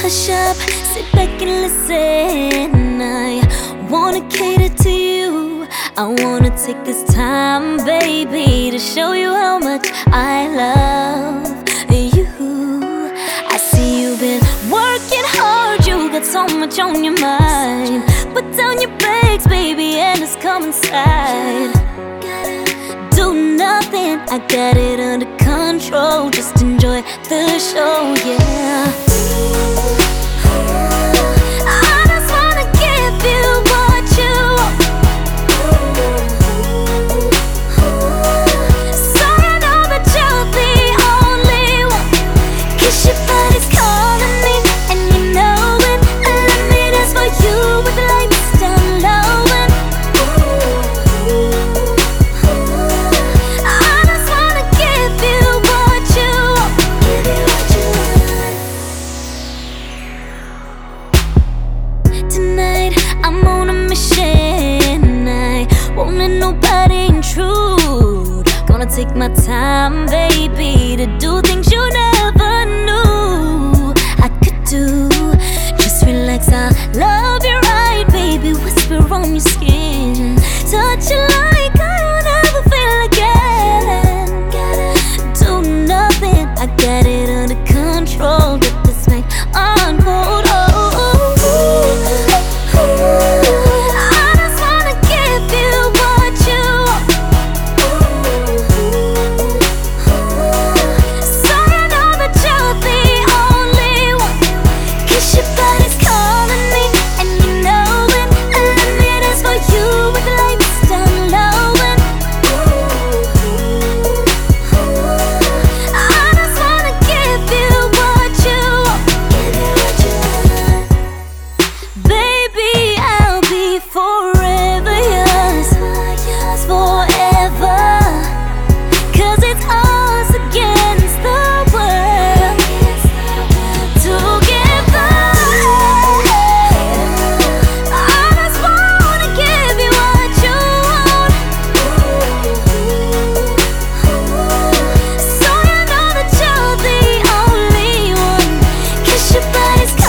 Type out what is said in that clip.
hush up, sit back and listen. I wanna cater to you. I wanna take this time, baby, to show you how much I love you. I see you've been working hard, you got so much on your mind. Put down your bags, baby, and just come inside. Do nothing, I got it under control. Just enjoy the show, yeah. I'm on a mission, I won't let nobody intrude. Gonna take my time, baby, to do things you never knew I could do. Just relax, I love you right, baby. Whisper on your skin, touch you like I don't ever feel again. Do nothing, I got it under control. Let this night unfold. Your body's